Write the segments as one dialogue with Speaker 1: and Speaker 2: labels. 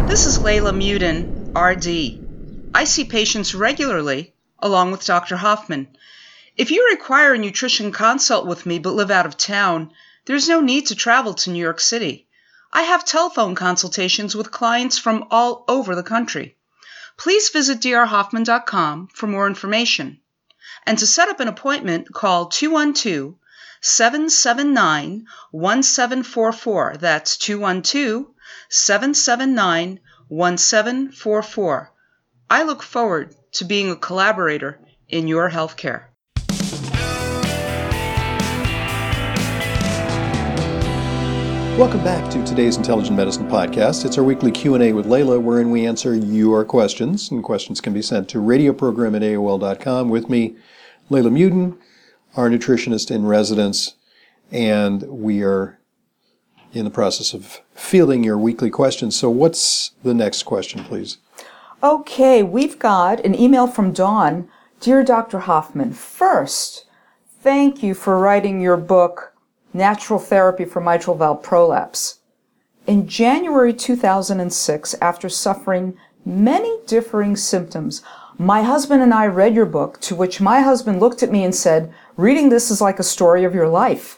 Speaker 1: This is Layla Muden, RD. I see patients regularly, along with Dr. Hoffman. If you require a nutrition consult with me but live out of town, there's no need to travel to New York City. I have telephone consultations with clients from all over the country. Please visit drhoffman.com for more information. And to set up an appointment, call 212-779-1744. That's 212-779-1744. I look forward to being a collaborator in your healthcare.
Speaker 2: Welcome back to today's Intelligent Medicine Podcast. It's our weekly Q&A with Layla, wherein we answer your questions, and questions can be sent to radioprogram@aol.com. With me, Layla Muden, our nutritionist in residence, and we are in the process of fielding your weekly questions. So what's the next question, please?
Speaker 3: Okay, we've got an email from Dawn. Dear Dr. Hoffman, first, thank you for writing your book, Natural Therapy for Mitral Valve Prolapse. In January 2006, after suffering many differing symptoms, my husband and I read your book, to which my husband looked at me and said, reading this is like a story of your life.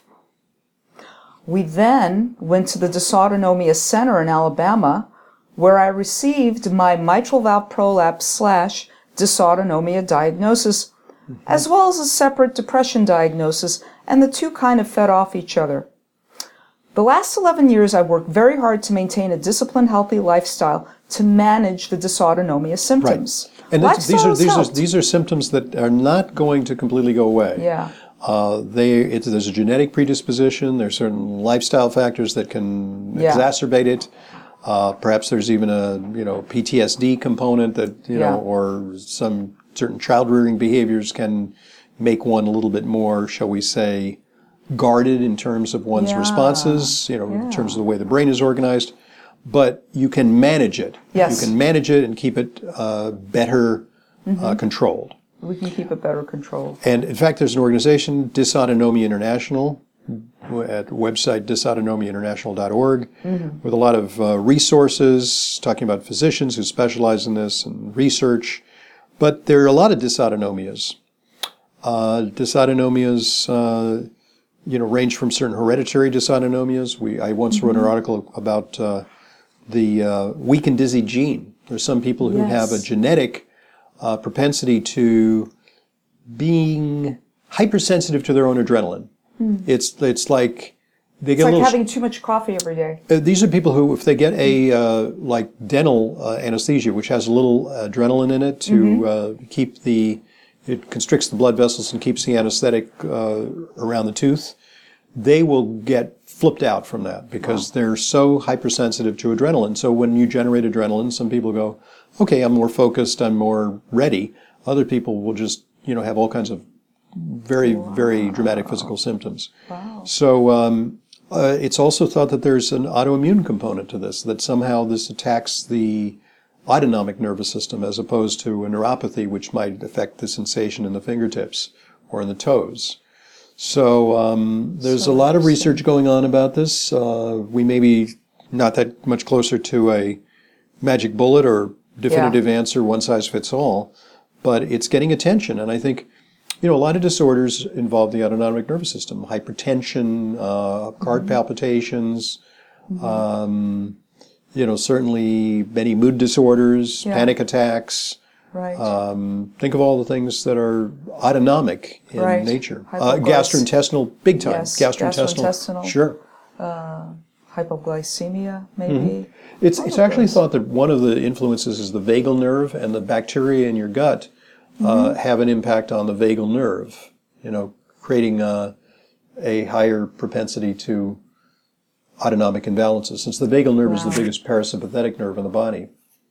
Speaker 3: We then went to the Dysautonomia Center in Alabama, where I received my mitral valve prolapse / dysautonomia diagnosis, as well as a separate depression diagnosis, and the two kind of fed off each other. The last 11 years, I've worked very hard to maintain a disciplined, healthy lifestyle to manage the dysautonomia symptoms.
Speaker 2: Right. And these are symptoms that are not going to completely go away.
Speaker 3: Yeah.
Speaker 2: There's a genetic predisposition. There's certain lifestyle factors that can exacerbate it. Perhaps there's even a PTSD component that or some certain child rearing behaviors can make one a little bit more, shall we say, guarded in terms of one's responses. In terms of the way the brain is organized. But you can manage it.
Speaker 3: Yes.
Speaker 2: You can manage it and keep it better controlled.
Speaker 3: We can keep it better controlled.
Speaker 2: And in fact, there's an organization, Dysautonomia International, at the website dysautonomiainternational.org, with a lot of resources talking about physicians who specialize in this and research. But there are a lot of dysautonomias. Dysautonomias, range from certain hereditary dysautonomias. I once wrote an article about the weak and dizzy gene. There's some people who have a genetic propensity to being hypersensitive to their own adrenaline. It's like they get
Speaker 3: having too much coffee every day.
Speaker 2: These are people who, if they get a dental anesthesia, which has a little adrenaline in it to keep it constricts the blood vessels and keeps the anesthetic around the tooth, they will get flipped out from that because they're so hypersensitive to adrenaline. So when you generate adrenaline, some people go, okay, I'm more focused, I'm more ready. Other people will just, have all kinds of very, very dramatic physical symptoms.
Speaker 3: Wow.
Speaker 2: So it's also thought that there's an autoimmune component to this, that somehow this attacks the autonomic nervous system as opposed to a neuropathy, which might affect the sensation in the fingertips or in the toes. So there's a lot of research going on about this. We may be not that much closer to a magic bullet or definitive answer, one size fits all, but it's getting attention. And I think, a lot of disorders involve the autonomic nervous system, hypertension, heart palpitations, certainly many mood disorders, panic attacks.
Speaker 3: Right.
Speaker 2: Think of all the things that are autonomic in nature. Gastrointestinal, big time.
Speaker 3: Yes,
Speaker 2: gastrointestinal. Sure.
Speaker 3: Hypoglycemia, maybe.
Speaker 2: It's actually thought that one of the influences is the vagal nerve, and the bacteria in your gut have an impact on the vagal nerve, creating a higher propensity to autonomic imbalances, since the vagal nerve is the biggest parasympathetic nerve in the body.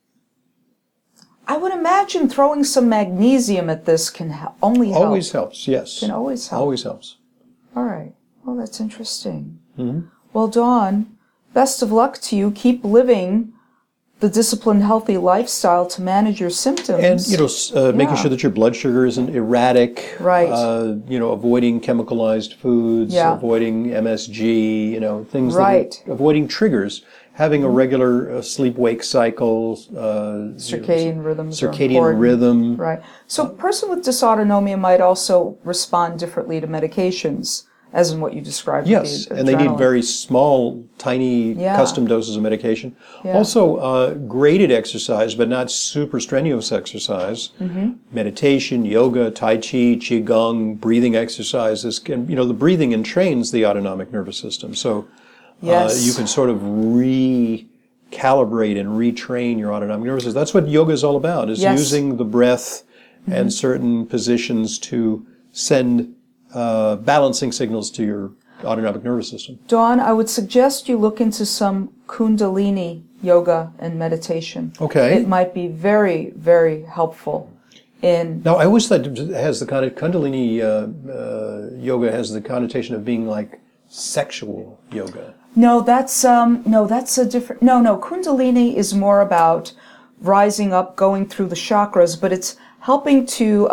Speaker 3: I would imagine throwing some magnesium at this can only help.
Speaker 2: Always helps, yes.
Speaker 3: Can always help.
Speaker 2: Always helps.
Speaker 3: All right. Well, that's interesting. Well, Dawn, best of luck to you. Keep living the disciplined, healthy lifestyle to manage your symptoms.
Speaker 2: And, making sure that your blood sugar isn't erratic.
Speaker 3: Right.
Speaker 2: Avoiding chemicalized foods, avoiding MSG, things
Speaker 3: right.
Speaker 2: Avoiding triggers. having a regular sleep-wake cycle,
Speaker 3: Circadian rhythms are
Speaker 2: circadian
Speaker 3: important.
Speaker 2: rhythm.
Speaker 3: Right. So a person with dysautonomia might also respond differently to medications, as in what you described.
Speaker 2: Yes,
Speaker 3: with the
Speaker 2: and they need
Speaker 3: adrenaline.
Speaker 2: very small, tiny,
Speaker 3: Yeah.
Speaker 2: custom doses of medication.
Speaker 3: Yeah.
Speaker 2: Also, graded exercise, but not super strenuous exercise.
Speaker 3: Mm-hmm.
Speaker 2: Meditation, yoga, tai chi, qigong, breathing exercises. Can, the breathing entrains the autonomic nervous system. So
Speaker 3: Yes.
Speaker 2: you can sort of recalibrate and retrain your autonomic nervous system. That's what yoga is all about, is
Speaker 3: Yes.
Speaker 2: using the breath and certain positions to send balancing signals to your autonomic nervous system.
Speaker 3: Dawn, I would suggest you look into some Kundalini yoga and meditation.
Speaker 2: Okay.
Speaker 3: It might be very, very helpful in...
Speaker 2: Now, I always thought it has the kind of Kundalini yoga has the connotation of being like sexual yoga.
Speaker 3: No, that's a different... No, Kundalini is more about rising up, going through the chakras, but it's helping to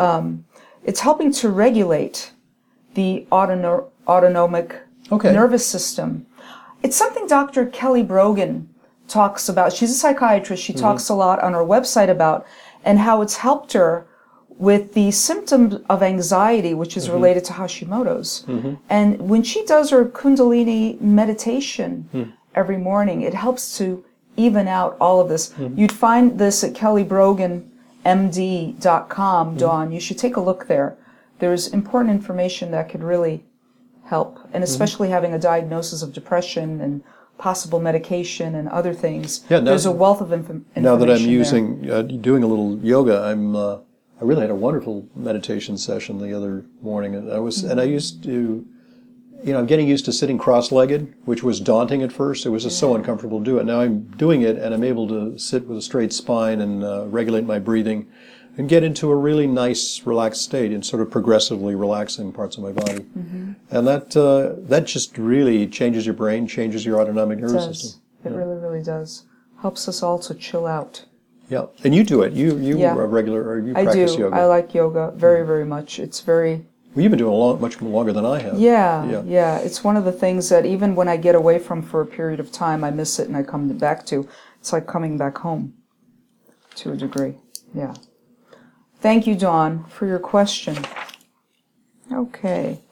Speaker 3: regulate the autonomic
Speaker 2: Okay.
Speaker 3: nervous system. It's something Dr. Kelly Brogan talks about. She's a psychiatrist. She talks a lot on her website about, and how it's helped her with the symptoms of anxiety, which is related to Hashimoto's. And when she does her Kundalini meditation every morning, it helps to even out all of this. You'd find this at kellybroganmd.com, Dawn. You should take a look there. There's important information that could really help, and especially having a diagnosis of depression and possible medication and other things.
Speaker 2: Yeah,
Speaker 3: There's a wealth of information.
Speaker 2: Now that I'm
Speaker 3: there.
Speaker 2: doing a little yoga, I really had a wonderful meditation session the other morning, and I used to, I'm getting used to sitting cross-legged, which was daunting at first. It was just so uncomfortable to do it. Now I'm doing it, and I'm able to sit with a straight spine and regulate my breathing, and get into a really nice, relaxed state, and sort of progressively relaxing parts of my body. And that just really changes your brain, changes your autonomic nervous system.
Speaker 3: It really, really does. Helps us all to chill out.
Speaker 2: Yeah, and you do it. You
Speaker 3: Yeah.
Speaker 2: are regular, or you
Speaker 3: I
Speaker 2: practice
Speaker 3: do.
Speaker 2: yoga.
Speaker 3: I like yoga very, very much. It's very...
Speaker 2: Well, you've been doing it much longer than I have.
Speaker 3: Yeah. It's one of the things that even when I get away from for a period of time, I miss it and I come back to. It's like coming back home to a degree. Yeah. Thank you, Dawn, for your question. Okay.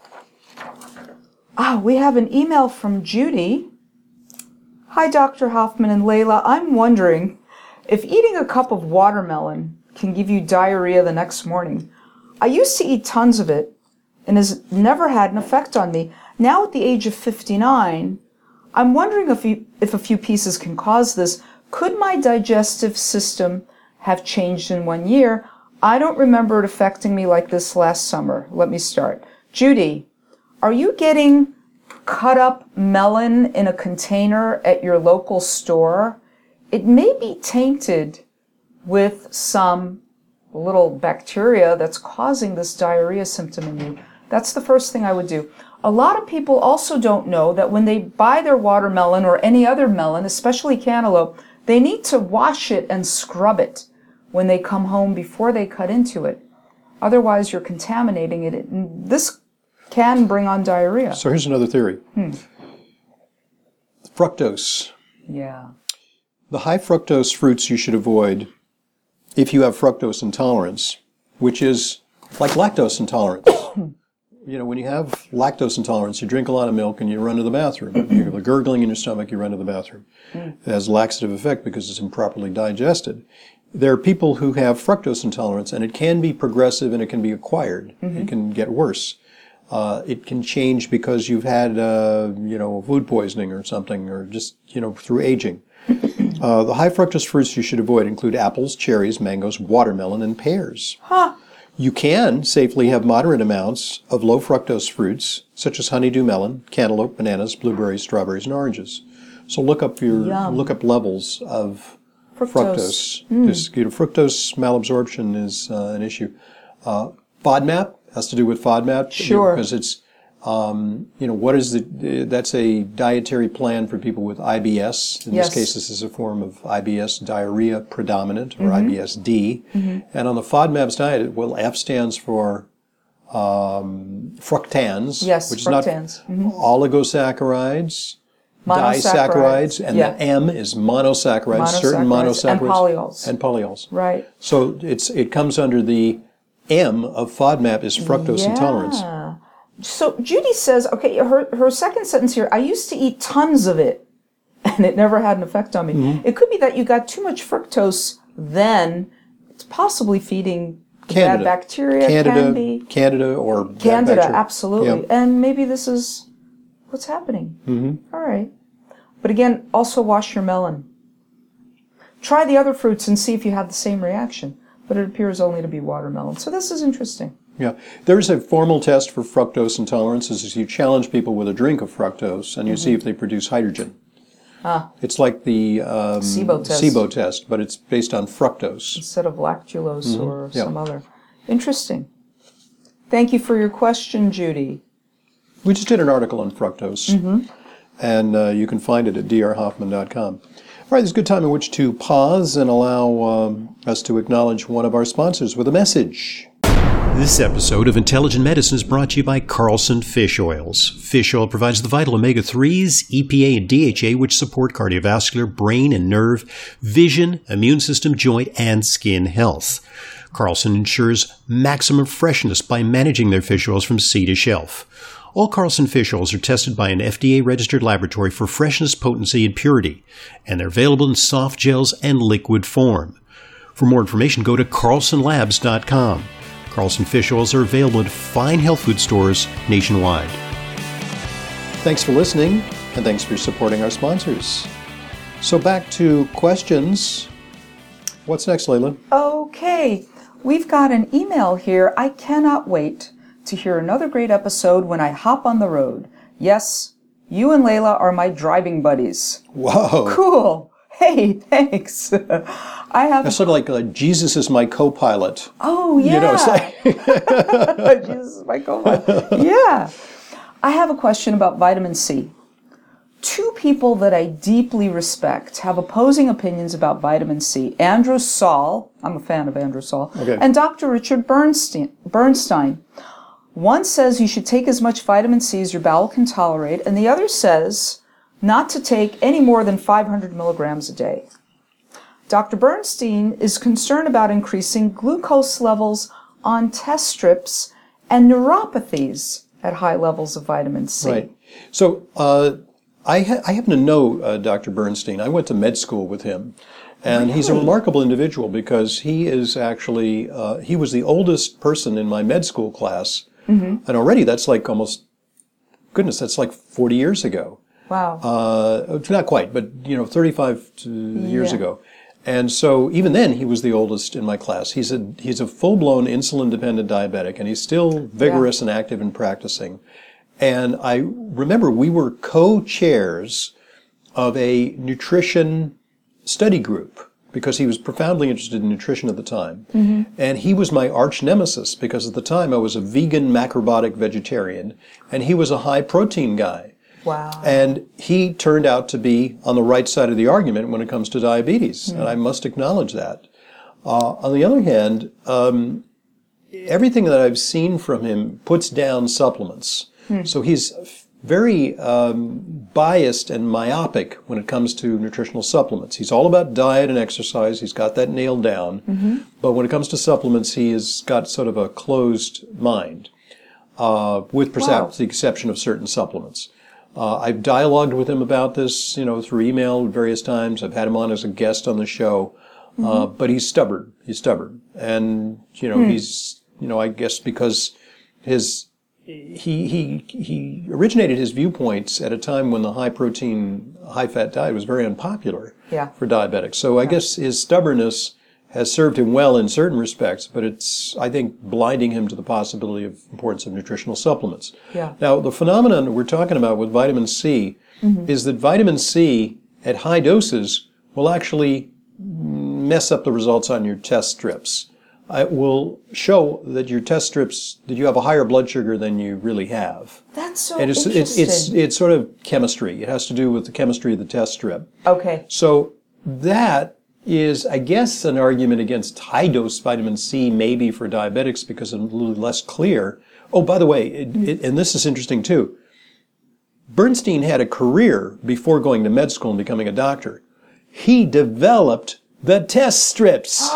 Speaker 3: We have an email from Judy. Hi, Dr. Hoffman and Layla. I'm wondering if eating a cup of watermelon can give you diarrhea the next morning. I used to eat tons of it and has never had an effect on me. Now at the age of 59, I'm wondering if a few pieces can cause this. Could my digestive system have changed in 1 year? I don't remember it affecting me like this last summer. Let me start. Judy, are you getting cut up melon in a container at your local store? It may be tainted with some little bacteria that's causing this diarrhea symptom in you. That's the first thing I would do. A lot of people also don't know that when they buy their watermelon or any other melon, especially cantaloupe, they need to wash it and scrub it when they come home before they cut into it. Otherwise, you're contaminating it. This can bring on diarrhea.
Speaker 2: So here's another theory. Fructose.
Speaker 3: Yeah.
Speaker 2: The high fructose fruits you should avoid if you have fructose intolerance, which is like lactose intolerance. When you have lactose intolerance, you drink a lot of milk and you run to the bathroom. You have a gurgling in your stomach, you run to the bathroom. It has a laxative effect because it's improperly digested. There are people who have fructose intolerance, and it can be progressive and it can be acquired. It can get worse. It can change because you've had, food poisoning or something, or just, through aging. The high fructose fruits you should avoid include apples, cherries, mangoes, watermelon, and pears. You can safely have moderate amounts of low fructose fruits, such as honeydew melon, cantaloupe, bananas, blueberries, strawberries, and oranges. So look up levels of fructose. Fructose malabsorption is an issue. FODMAP has to do with FODMAP.
Speaker 3: Sure.
Speaker 2: Because it's, that's a dietary plan for people with IBS. In this case, this is a form of IBS, diarrhea predominant, or IBS-D. And on the FODMAP's diet, F stands for fructans,
Speaker 3: Yes,
Speaker 2: which
Speaker 3: fructans.
Speaker 2: is not oligosaccharides, disaccharides, and the M is monosaccharides, certain monosaccharides.
Speaker 3: And polyols.
Speaker 2: And polyols.
Speaker 3: Right.
Speaker 2: So it comes under the M of FODMAP is fructose intolerance.
Speaker 3: So Judy says, okay, her second sentence here, I used to eat tons of it, and it never had an effect on me. Mm-hmm. It could be that you got too much fructose then. It's possibly feeding bad bacteria.
Speaker 2: Candida or
Speaker 3: Candida, absolutely. Yep. And maybe this is what's happening. Mm-hmm. All right. But again, also wash your melon. Try the other fruits and see if you have the same reaction. But it appears only to be watermelon. So this is interesting.
Speaker 2: Yeah. There's a formal test for fructose intolerance. Is you challenge people with a drink of fructose and you see if they produce hydrogen. It's like the SIBO test, but it's based on fructose.
Speaker 3: Instead of lactulose or some other. Interesting. Thank you for your question, Judy.
Speaker 2: We just did an article on fructose, and you can find it at drhoffman.com. All right, there's a good time in which to pause and allow us to acknowledge one of our sponsors with a message.
Speaker 4: This episode of Intelligent Medicine is brought to you by Carlson Fish Oils. Fish oil provides the vital omega-3s, EPA, and DHA, which support cardiovascular, brain and nerve, vision, immune system, joint, and skin health. Carlson ensures maximum freshness by managing their fish oils from sea to shelf. All Carlson fish oils are tested by an FDA-registered laboratory for freshness, potency, and purity, and they're available in soft gels and liquid form. For more information, go to carlsonlabs.com. Carlson fish oils are available at fine health food stores nationwide.
Speaker 2: Thanks for listening, and thanks for supporting our sponsors. So back to questions. What's next, Layla?
Speaker 3: Okay, we've got an email here. I cannot wait to hear another great episode when I hop on the road. Yes, you and Layla are my driving buddies.
Speaker 2: Whoa.
Speaker 3: Cool. Hey, thanks.
Speaker 2: That's sort of like Jesus is my co-pilot.
Speaker 3: Oh, yeah.
Speaker 2: You know, it's like
Speaker 3: Jesus is my co-pilot. Yeah. I have a question about vitamin C. Two people that I deeply respect have opposing opinions about vitamin C. Andrew Saul, I'm a fan of Andrew Saul, and Dr. Richard Bernstein. One says you should take as much vitamin C as your bowel can tolerate, and the other says not to take any more than 500 milligrams a day. Dr. Bernstein is concerned about increasing glucose levels on test strips and neuropathies at high levels of vitamin C.
Speaker 2: Right. So I happen to know Dr. Bernstein. I went to med school with him. And he's a remarkable individual because he is actually, he was the oldest person in my med school class. And already that's like that's like 40 years ago.
Speaker 3: Wow.
Speaker 2: Not quite, but 35 years ago. And so even then he was the oldest in my class. He's a full-blown insulin-dependent diabetic, and he's still vigorous and active and practicing. And I remember we were co-chairs of a nutrition study group because he was profoundly interested in nutrition at the time. And he was my arch nemesis because at the time I was a vegan macrobiotic vegetarian, and he was a high-protein guy.
Speaker 3: Wow.
Speaker 2: And he turned out to be on the right side of the argument when it comes to diabetes, and I must acknowledge that. On the other hand, everything that I've seen from him puts down supplements. So he's very biased and myopic when it comes to nutritional supplements. He's all about diet and exercise. He's got that nailed down. But when it comes to supplements, he has got sort of a closed mind, with perhaps the exception of certain supplements. I've dialogued with him about this, through email various times. I've had him on as a guest on the show. But he's stubborn. And, he's, I guess because he originated his viewpoints at a time when the high protein, high fat diet was very unpopular for diabetics. So I guess his stubbornness has served him well in certain respects, but it's, I think, blinding him to the possibility of importance of nutritional supplements. Now, the phenomenon we're talking about with vitamin C is that vitamin C at high doses will actually mess up the results on your test strips. It will show that your test strips, that you have a higher blood sugar than you really have.
Speaker 3: That's so
Speaker 2: and
Speaker 3: interesting.
Speaker 2: it's sort of chemistry. It has to do with the chemistry of the test strip.
Speaker 3: Okay.
Speaker 2: So that is, I guess, an argument against high-dose vitamin C, maybe for diabetics, because it's a little less clear. Oh, by the way, and this is interesting too. Bernstein had a career before going to med school and becoming a doctor. He developed the test strips.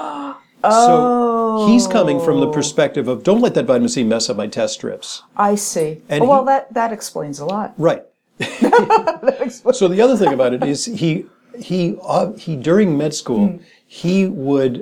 Speaker 2: So he's coming from the perspective of, don't let that vitamin C mess up my test strips.
Speaker 3: I see.
Speaker 2: And
Speaker 3: well, that explains a lot.
Speaker 2: Right. So the other thing about it is he during med school, he would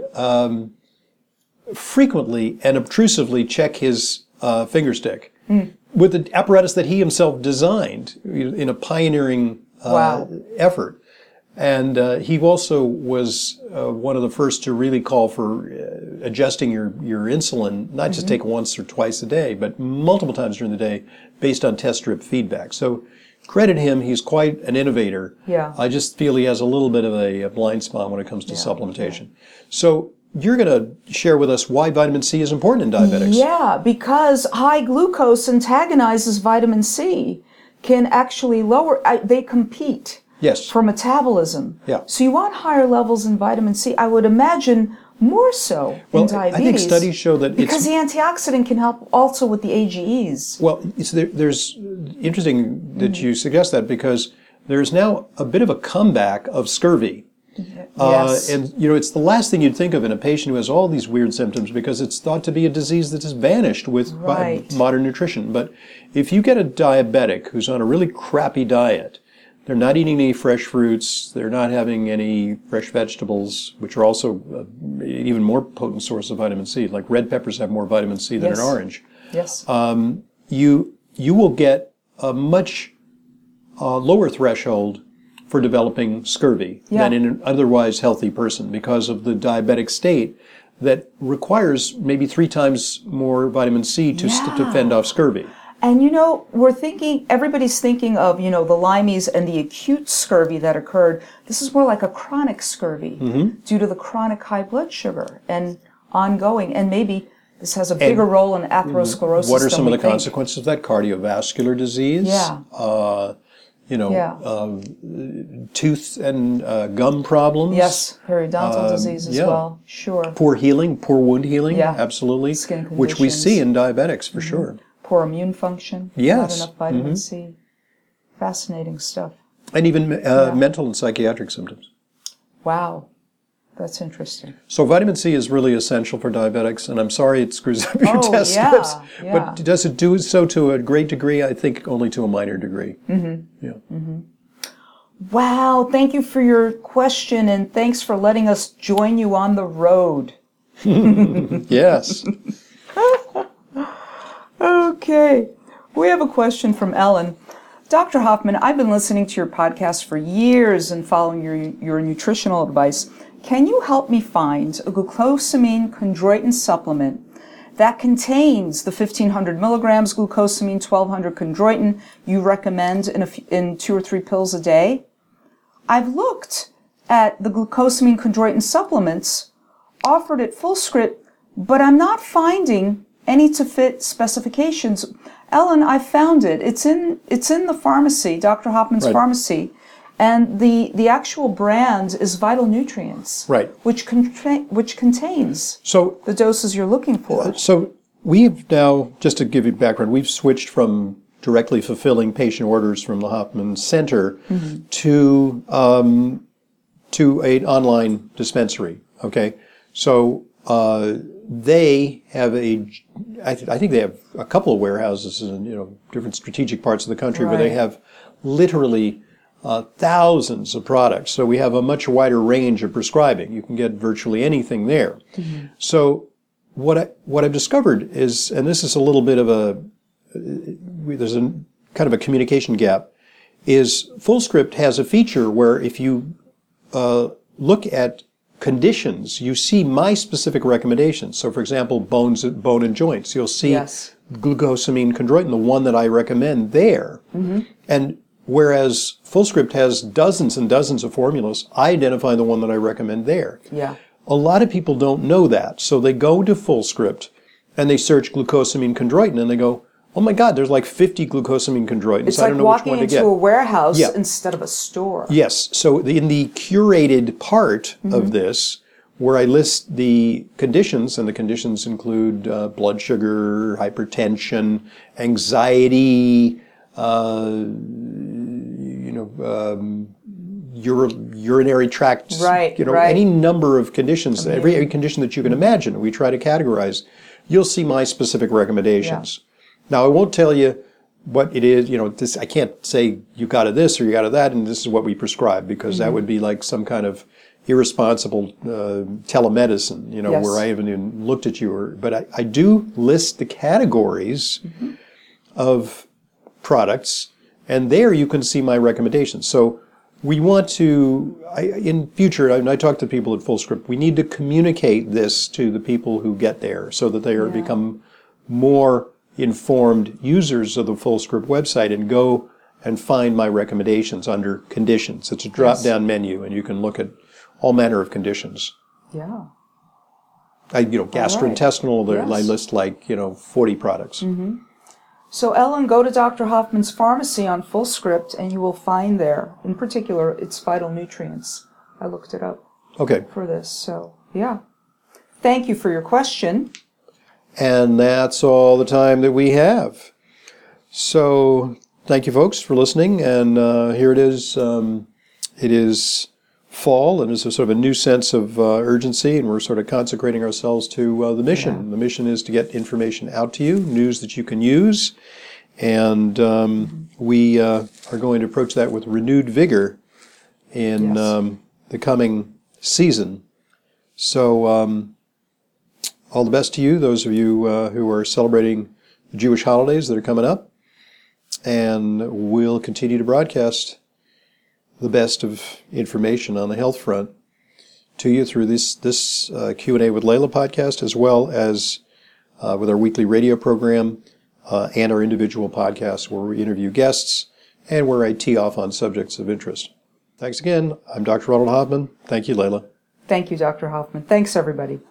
Speaker 2: frequently and obtrusively check his finger stick with the apparatus that he himself designed in a pioneering effort. And he also was one of the first to really call for adjusting your insulin, not just take once or twice a day, but multiple times during the day based on test strip feedback. So credit him, he's quite an innovator.
Speaker 3: Yeah.
Speaker 2: I just feel he has a little bit of a blind spot when it comes to supplementation. So you're going to share with us why vitamin C is important in diabetics.
Speaker 3: Yeah, because high glucose antagonizes vitamin C, can actually lower, they compete.
Speaker 2: Yes.
Speaker 3: For metabolism.
Speaker 2: Yeah.
Speaker 3: So you want higher levels in vitamin C. I would imagine more so in diabetes.
Speaker 2: I think studies show that
Speaker 3: because the antioxidant can help also with the AGEs.
Speaker 2: Well, there's interesting that you suggest that because there's now a bit of a comeback of scurvy.
Speaker 3: Yes.
Speaker 2: And, it's the last thing you'd think of in a patient who has all these weird symptoms because it's thought to be a disease that is vanished with modern nutrition. But if you get a diabetic who's on a really crappy diet, they're not eating any fresh fruits. They're not having any fresh vegetables, which are also even more potent source of vitamin C. Like red peppers have more vitamin C than an orange.
Speaker 3: Yes.
Speaker 2: You will get a much lower threshold for developing scurvy than in an otherwise healthy person because of the diabetic state that requires maybe 3 times more vitamin C to fend off scurvy.
Speaker 3: And everybody's thinking of, the Lyme's and the acute scurvy that occurred. This is more like a chronic scurvy due to the chronic high blood sugar and ongoing. And maybe this has a bigger role in atherosclerosis.
Speaker 2: What are some of the consequences of that? Cardiovascular disease? Tooth and gum problems.
Speaker 3: Yes, periodontal disease as well. Sure.
Speaker 2: Poor healing, poor wound healing.
Speaker 3: Yeah.
Speaker 2: Absolutely.
Speaker 3: Skin conditions.
Speaker 2: Which we see in diabetics for sure.
Speaker 3: Poor immune function.
Speaker 2: Yes.
Speaker 3: Not enough vitamin C. Fascinating stuff.
Speaker 2: And even mental and psychiatric symptoms.
Speaker 3: Wow. That's interesting.
Speaker 2: So vitamin C is really essential for diabetics, and I'm sorry it screws up your test strips. But does it do so to a great degree? I think only to a minor degree.
Speaker 3: Wow. Thank you for your question, and thanks for letting us join you on the road.
Speaker 2: Yes.
Speaker 3: Okay. We have a question from Ellen. Dr. Hoffman, I've been listening to your podcast for years and following your nutritional advice. Can you help me find a glucosamine chondroitin supplement that contains the 1,500 milligrams glucosamine, 1,200 chondroitin you recommend in 2 or 3 pills a day? I've looked at the glucosamine chondroitin supplements offered at Fullscript, but I'm not finding any to fit specifications. Ellen, I found it. It's in the pharmacy, Dr. Hoffman's pharmacy, and the actual brand is Vital Nutrients, which contains the doses you're looking for.
Speaker 2: So we've now, just to give you background, we've switched from directly fulfilling patient orders from the Hoffman Center to an online dispensary. Okay, so they have I think they have a couple of warehouses in different strategic parts of the country where they have literally thousands of products. So we have a much wider range of prescribing. You can get virtually anything there. So what I've discovered is, and this is a little bit of there's a kind of a communication gap, is Fullscript has a feature where if you look at conditions, you see my specific recommendations. So, for example, bone and joints. You'll see glucosamine chondroitin, the one that I recommend there. And whereas Fullscript has dozens and dozens of formulas, I identify the one that I recommend there. A lot of people don't know that. So they go to Fullscript and they search glucosamine chondroitin and they go, oh my God, there's like 50 glucosamine chondroitins.
Speaker 3: It's
Speaker 2: I don't know which one to get.
Speaker 3: It's like walking into a warehouse instead of a store.
Speaker 2: Yes. So in the curated part of this, where I list the conditions, and the conditions include blood sugar, hypertension, anxiety, urinary tract,
Speaker 3: Right,
Speaker 2: any number of conditions, every condition that you can imagine, we try to categorize. You'll see my specific recommendations. Now, I won't tell you what it is, this, I can't say you got this or you got that and this is what we prescribe, because that would be like some kind of irresponsible telemedicine,
Speaker 3: Yes.
Speaker 2: where I haven't even looked at you. But I do list the categories of products, and there you can see my recommendations. So we want to, in future, and I talk to people at FullScript, we need to communicate this to the people who get there so that they become more informed users of the FullScript website and go and find my recommendations under conditions. It's a drop-down menu, and you can look at all manner of conditions.
Speaker 3: Yeah.
Speaker 2: Gastrointestinal,
Speaker 3: Yes.
Speaker 2: I list 40 products.
Speaker 3: Mm-hmm. So, Ellen, go to Dr. Hoffman's pharmacy on FullScript, and you will find there, in particular, its Vital Nutrients. I looked it up for this. So, yeah. Thank you for your question.
Speaker 2: And that's all the time that we have. So, thank you, folks, for listening. And here it is. It is fall, and there's a sort of a new sense of urgency, and we're sort of consecrating ourselves to the mission. Yeah. The mission is to get information out to you, news that you can use, and we are going to approach that with renewed vigor in the coming season. So all the best to you, those of you who are celebrating the Jewish holidays that are coming up, and we'll continue to broadcast the best of information on the health front to you through this Q&A with Layla podcast, as well as with our weekly radio program and our individual podcasts where we interview guests and where I tee off on subjects of interest. Thanks again. I'm Dr. Ronald Hoffman. Thank you, Layla.
Speaker 3: Thank you, Dr. Hoffman. Thanks, everybody.